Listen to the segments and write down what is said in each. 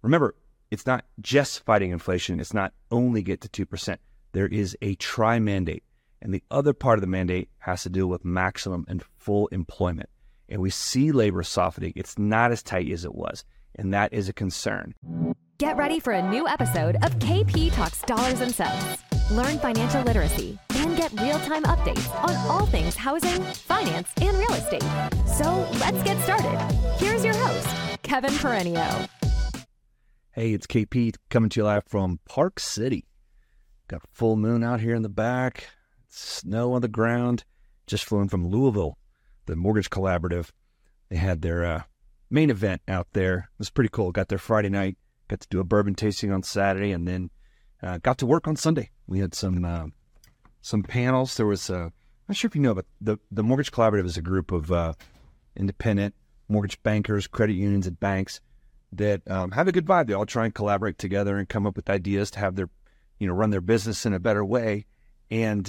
Remember, it's not just fighting inflation. It's not only get to 2%. There is a tri-mandate. And the other part of the mandate has to do with maximum and full employment. And we see labor softening. It's not as tight as it was. And that is a concern. Get ready for a new episode of KP Talks Dollars and Cents. Learn financial literacy and get real-time updates on all things housing, finance, and real estate. So let's get started. Here's your host, Kevin Perenio. Hey, it's KP coming to you live from Park City. Got a full moon out here in the back, snow on the ground. Just flew in from Louisville, the Mortgage Collaborative. They had their main event out there. It was pretty cool. Got there Friday night, got to do a bourbon tasting on Saturday, and then got to work on Sunday. We had some panels. There was, I'm not sure if you know, but the Mortgage Collaborative is a group of independent mortgage bankers, credit unions, and banks that have a good vibe. They all try and collaborate together and come up with ideas to have their, run their business in a better way. And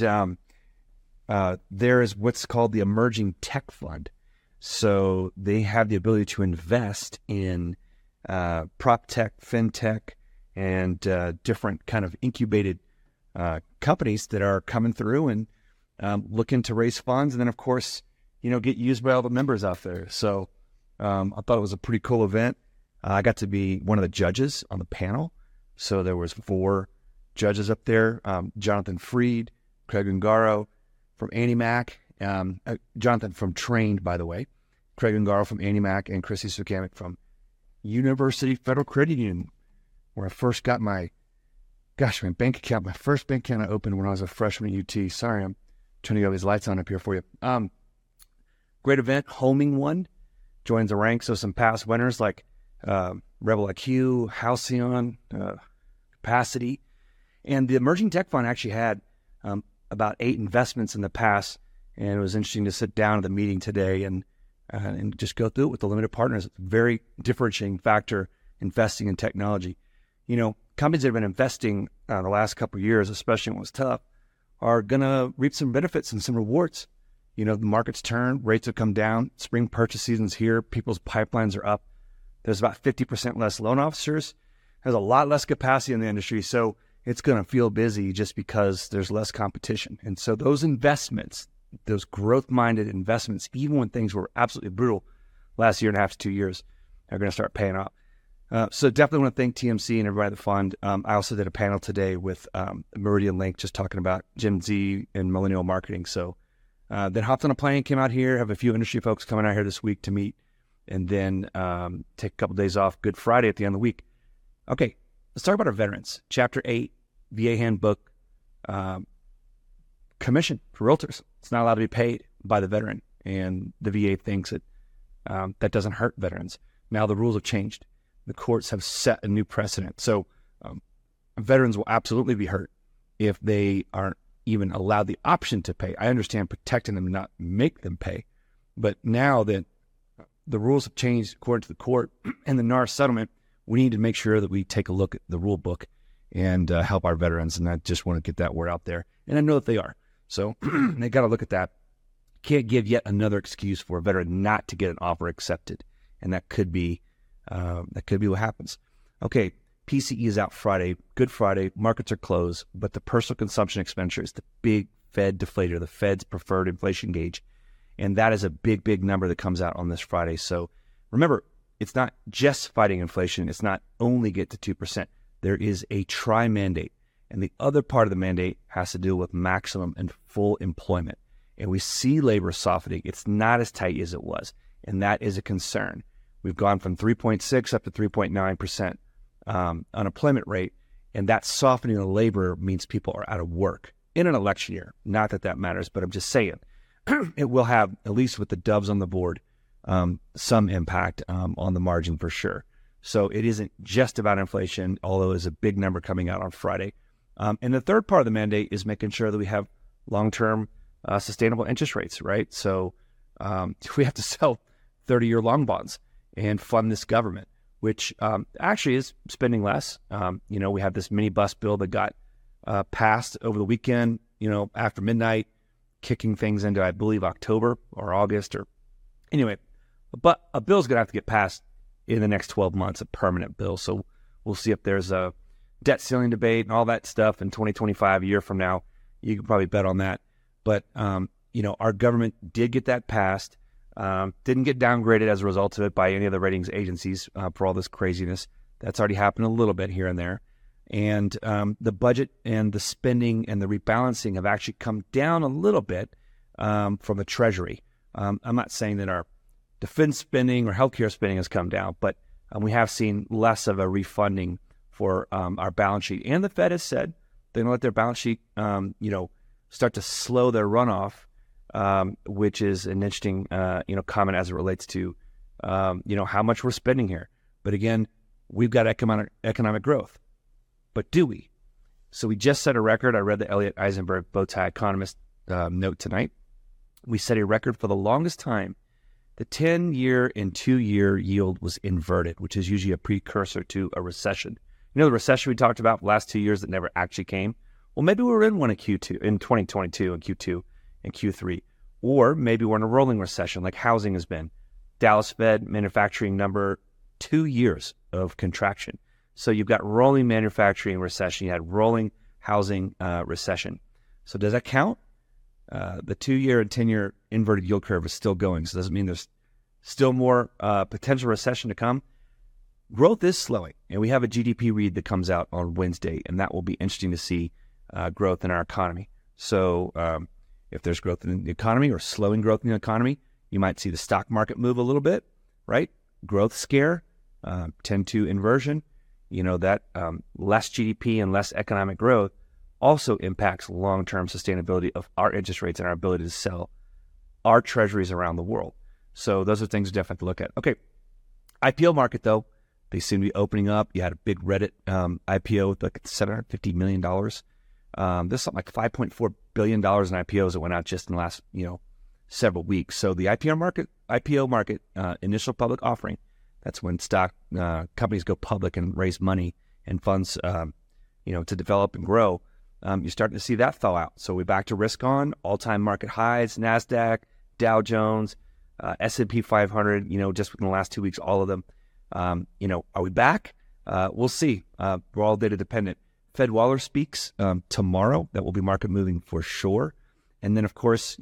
there is what's called the Emerging Tech Fund. So they have the ability to invest in prop tech, fintech, and different kind of incubated companies that are coming through and looking to raise funds. And then, of course, get used by all the members out there. So I thought it was a pretty cool event. I got to be one of the judges on the panel. So there was 4 judges up there, Jonathan Freed, Craig Ungaro from AnnieMac, Jonathan from Trained, by the way, Craig Ungaro from AnnieMac, and Chrissy Sukamic from University Federal Credit Union, where I first got my bank account. My first bank account I opened when I was a freshman at UT. Sorry, I'm turning all these lights on up here for you. Great event. Homing won, joins the ranks of some past winners like Rebel IQ, Halcyon, Capacity. And the Emerging Tech Fund actually had about 8 investments in the past, and it was interesting to sit down at the meeting today and just go through it with the limited partners. It's a very differentiating factor investing in technology. Companies that have been investing the last couple of years, especially when it was tough, are going to reap some benefits and some rewards. The market's turned, rates have come down, spring purchase season's here, people's pipelines are up. There's about 50% less loan officers. There's a lot less capacity in the industry, so it's going to feel busy just because there's less competition. And so those investments, those growth-minded investments, even when things were absolutely brutal last year and a half to 2 years, are going to start paying off. So definitely want to thank TMC and everybody at the fund. I also did a panel today with Meridian Link, just talking about Gen Z and millennial marketing. So then hopped on a plane, came out here, have a few industry folks coming out here this week to meet, and then take a couple days off Good Friday at the end of the week. Okay, let's talk about our veterans. Chapter 8, VA Handbook, commission for realtors. It's not allowed to be paid by the veteran, and the VA thinks that that doesn't hurt veterans. Now the rules have changed. The courts have set a new precedent. So veterans will absolutely be hurt if they aren't even allowed the option to pay. I understand protecting them, not make them pay. But now that the rules have changed according to the court and the NAR settlement, we need to make sure that we take a look at the rule book and help our veterans. And I just want to get that word out there. And I know that they are. So they got to look at that. Can't give yet another excuse for a veteran not to get an offer accepted. And that could be what happens. Okay, PCE is out Friday, Good Friday, markets are closed, but the personal consumption expenditure is the big Fed deflator, the Fed's preferred inflation gauge. And that is a big, big number that comes out on this Friday. So remember, it's not just fighting inflation. It's not only get to 2%. There is a tri-mandate. And the other part of the mandate has to do with maximum and full employment. And we see labor softening. It's not as tight as it was. And that is a concern. We've gone from 3.6 up to 3.9% unemployment rate. And that softening of labor means people are out of work in an election year. Not that that matters, but I'm just saying it will have, at least with the doves on the board, some impact on the margin for sure. So it isn't just about inflation, although there's a big number coming out on Friday. And the third part of the mandate is making sure that we have long-term sustainable interest rates, right? So we have to sell 30-year long bonds and fund this government, which actually is spending less. We have this mini bus bill that got passed over the weekend, after midnight, kicking things into, I believe, October or August or anyway. But a bill's going to have to get passed in the next 12 months, a permanent bill. So We'll see if there's a debt ceiling debate and all that stuff in 2025, a year from now. You can probably bet on that. But, our government did get that passed, didn't get downgraded as a result of it by any of the ratings agencies for all this craziness. That's already happened a little bit here and there. And the budget and the spending and the rebalancing have actually come down a little bit from the Treasury. I'm not saying that our defense spending or healthcare spending has come down, but we have seen less of a refunding for our balance sheet. And the Fed has said they're going to let their balance sheet, start to slow their runoff, which is an interesting, comment as it relates to, how much we're spending here. But again, we've got economic growth. But do we? So we just set a record. I read the Elliot Eisenberg Bowtie Economist note tonight. We set a record for the longest time. The 10-year and 2-year yield was inverted, which is usually a precursor to a recession. The recession we talked about the last 2 years that never actually came? Well, maybe we're in one in Q2, in 2022 and Q2 and Q3. Or maybe we're in a rolling recession like housing has been. Dallas Fed manufacturing number 2 years of contraction. So you've got rolling manufacturing recession. You had rolling housing recession. So does that count? The 2-year and 10-year inverted yield curve is still going. So does it mean there's still more potential recession to come? Growth is slowing, and we have a GDP read that comes out on Wednesday, and that will be interesting to see growth in our economy. So if there's growth in the economy or slowing growth in the economy, you might see the stock market move a little bit, right? Growth scare, 10-2 inversion. That less GDP and less economic growth also impacts long-term sustainability of our interest rates and our ability to sell our treasuries around the world. So those are things we definitely have to look at. Okay, IPO market, though, they seem to be opening up. You had a big Reddit IPO with like $750 million. There's something like $5.4 billion in IPOs that went out just in the last, several weeks. So the IPO market, initial public offering, that's when stock companies go public and raise money and funds, to develop and grow. You're starting to see that thaw out. So we're back to risk on, all-time market highs, NASDAQ, Dow Jones, S&P 500, just within the last 2 weeks, all of them. Are we back? We'll see. We're all data dependent. Fed Waller speaks tomorrow. That will be market moving for sure. And then, of course,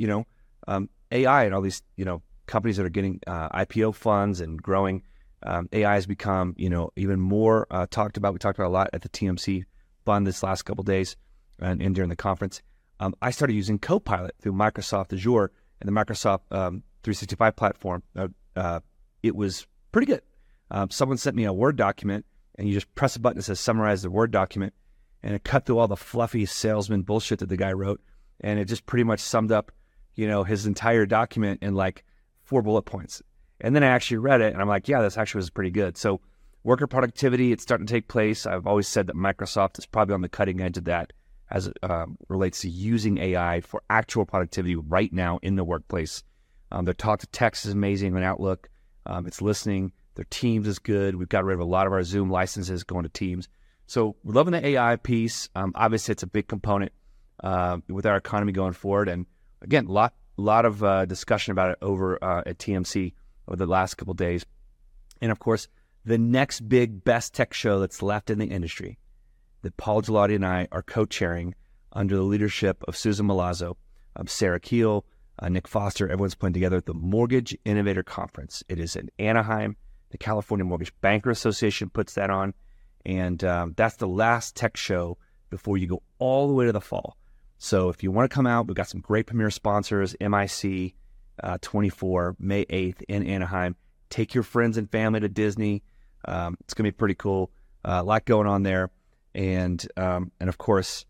AI and all these, companies that are getting IPO funds and growing. AI has become, even more talked about. We talked about a lot at the TMC fund this last couple of days and during the conference. I started using Copilot through Microsoft Azure and the Microsoft 365 platform. It was pretty good. Someone sent me a Word document, and you just press a button that says summarize the Word document, and it cut through all the fluffy salesman bullshit that the guy wrote, and it just pretty much summed up, his entire document in like 4 bullet points. And then I actually read it, and I'm like, yeah, this actually was pretty good. So worker productivity, it's starting to take place. I've always said that Microsoft is probably on the cutting edge of that as it relates to using AI for actual productivity right now in the workplace. Their talk to text is amazing on Outlook. It's listening. Their Teams is good. We've got rid of a lot of our Zoom licenses going to Teams. So we're loving the AI piece. Obviously, it's a big component with our economy going forward. And again, a lot of discussion about it over at TMC over the last couple of days. And of course, the next big best tech show that's left in the industry that Paul Gialotti and I are co-chairing under the leadership of Susan Milazzo, Sarah Keel, Nick Foster. Everyone's putting together the Mortgage Innovator Conference. It is in Anaheim. The California Mortgage Banker Association puts that on. And that's the last tech show before you go all the way to the fall. So if you want to come out, we've got some great premier sponsors, MIC 24, May 8th in Anaheim. Take your friends and family to Disney. It's going to be pretty cool. A lot going on there. And of course,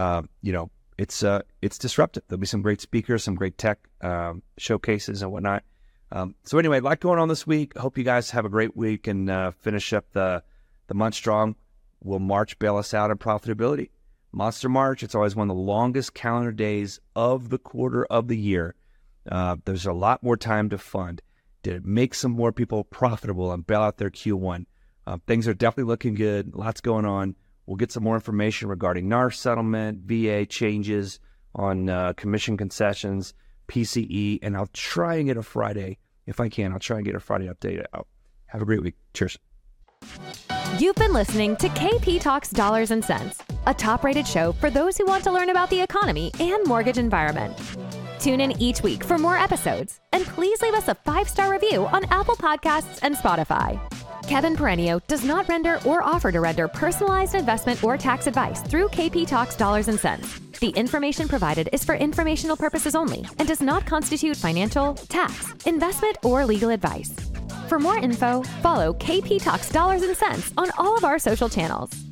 it's disruptive. There'll be some great speakers, some great tech showcases and whatnot. So anyway, a lot going on this week. Hope you guys have a great week and finish up the month strong. Will March bail us out in profitability? Monster March, it's always one of the longest calendar days of the quarter of the year. There's a lot more time to fund. Did it make some more people profitable and bail out their Q1? Things are definitely looking good. Lots going on. We'll get some more information regarding NAR settlement, VA changes on commission concessions, PCE, and I'll try and get a Friday, if I can, I'll try and get a Friday update out. Have a great week. Cheers. You've been listening to KP Talks Dollars and Cents, a top-rated show for those who want to learn about the economy and mortgage environment. Tune in each week for more episodes, and please leave us a 5-star review on Apple Podcasts and Spotify. Kevin Perenio does not render or offer to render personalized investment or tax advice through KP Talks Dollars and Cents. The information provided is for informational purposes only and does not constitute financial, tax, investment, or legal advice. For more info, follow KP Talks Dollars and Cents on all of our social channels.